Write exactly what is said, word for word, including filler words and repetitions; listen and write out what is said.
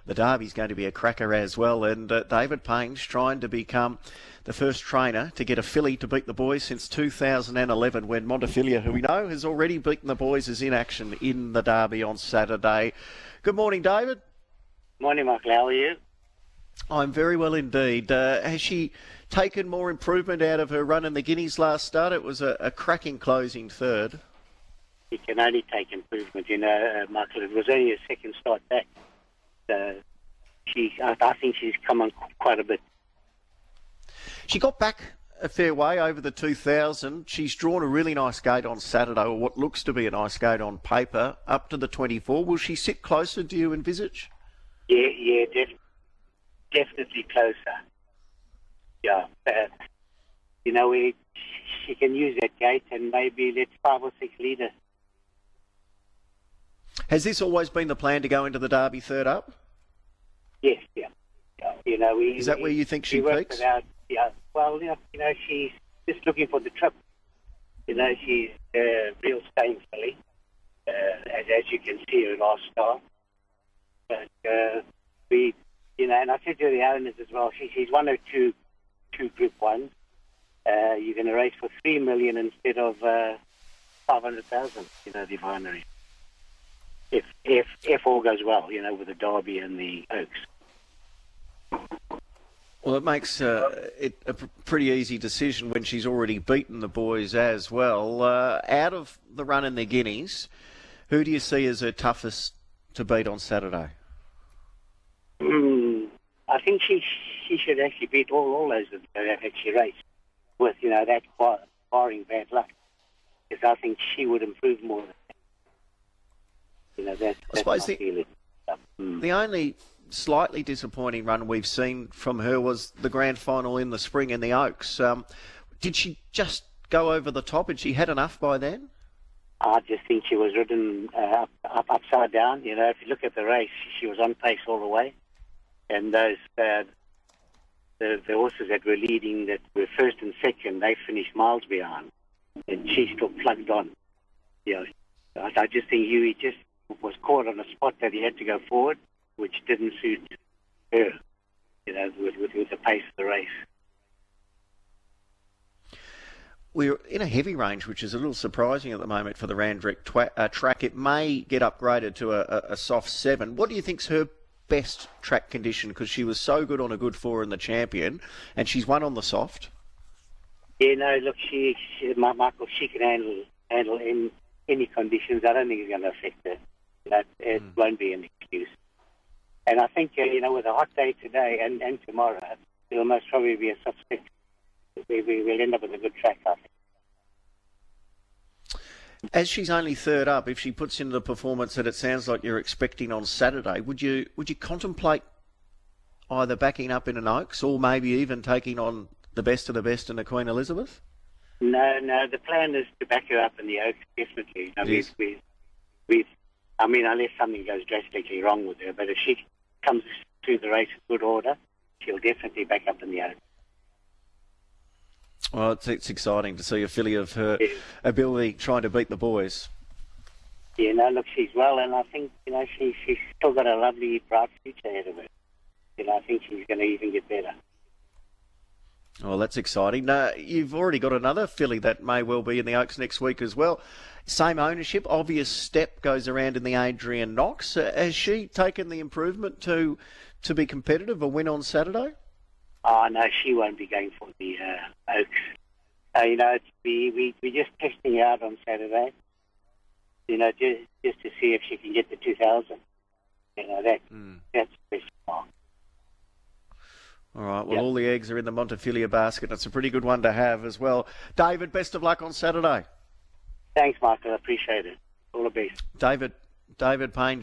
the Derby's going to be a cracker as well. And uh, David Payne's trying to become the first trainer to get a filly to beat the boys since two thousand eleven, when Montefilia, who we know has already beaten the boys, is in action in the Derby on Saturday. Good morning, David. Morning, Michael. How are you? I'm very well indeed. Uh, has she taken more improvement out of her run in the Guineas last start? It was a, a cracking closing third. You can only take improvement, you know, uh, Michael. It was only a second start back. Uh, she, I, I think she's come on quite a bit. She got back a fair way over the two thousand. She's drawn a really nice gate on Saturday, or what looks to be a nice gate on paper, up to the twenty-four. Will she sit closer, do you envisage? Yeah, yeah, def- definitely closer. Yeah. Uh, you know, we, she can use that gate and maybe let five or six leaders. Has this always been the plan, to go into the Derby third up? Yes, yeah. yeah. You know, we, Is that we, where you think she we peaks? It out. Yeah. Well, you know, you know, she's just looking for the trip. You know, she's a uh, real staying filly, uh, as, as you can see her last start. But uh, we, you know, and I said to the owners as well, she, she's one or two, two Group Ones. Uh, you're going to race for three million instead of uh, five hundred thousand. You know, the binary. If if if all goes well, you know, with the Derby and the Oaks. Well, it makes uh, it a pr- pretty easy decision when she's already beaten the boys as well. Uh, out of the run in the Guineas, who do you see as her toughest to beat on Saturday? Mm, I think she she should actually beat all, all those that have actually raced with, you know, that bar, barring bad luck. Because I think she would improve more than that. You know, that, I that's suppose my the, feeling. Mm. the only slightly disappointing run we've seen from her was the grand final in the spring in the Oaks. Um, did she just go over the top? Had she had enough by then? I just think she was ridden uh, up, up, upside down. You know, if you look at the race, she was on pace all the way. And those uh, the, the horses that were leading, that were first and second, they finished miles behind. And she still plugged on. You know, I, I just think Huey just was caught on a spot that he had to go forward, which didn't suit her, you know, with, with, with the pace of the race. We're in a heavy range, which is a little surprising at the moment for the Randwick twa- uh, track. It may get upgraded to a, a, a soft seven. What do you think's her best track condition? Because she was so good on a good four in the Champion, and she's won on the soft. Yeah, no, look, she, she Michael, she can handle handle in any conditions. I don't think it's going to affect her. That it mm. won't be an excuse. And I think, uh, you know, with a hot day today and, and tomorrow, it'll most probably be a soft six. We, we, we'll end up with a good track, I think. As she's only third up, if she puts in the performance that it sounds like you're expecting on Saturday, would you would you contemplate either backing up in an Oaks or maybe even taking on the best of the best in the Queen Elizabeth? No, no, the plan is to back her up in the Oaks, definitely. I mean, Yes. we, we, I mean, unless something goes drastically wrong with her, but if she comes through the race in good order, she'll definitely back up in the Oaks. Well, it's, it's exciting to see a filly of her Yeah. ability trying to beat the boys. Yeah, no, look, she's well, and I think, you know, she, she's still got a lovely, bright future ahead of her. You know, I think she's going to even get better. Well, that's exciting. Uh, you've already got another filly that may well be in the Oaks next week as well. Same ownership, obvious step goes around in the Adrian Knox. Uh, has she taken the improvement to to be competitive, a win on Saturday? Oh, no, she won't be going for the uh, Oaks. Uh, you know, it's, we, we, we're just testing her out on Saturday, you know, just, just to see if she can get the two thousand. You know, that, Mm. that's the best mark. All right, well, Yep. all the eggs are in the Montefilia basket. It's a pretty good one to have as well. David, best of luck on Saturday. Thanks, Michael. I appreciate it. All the best. David, David Payne.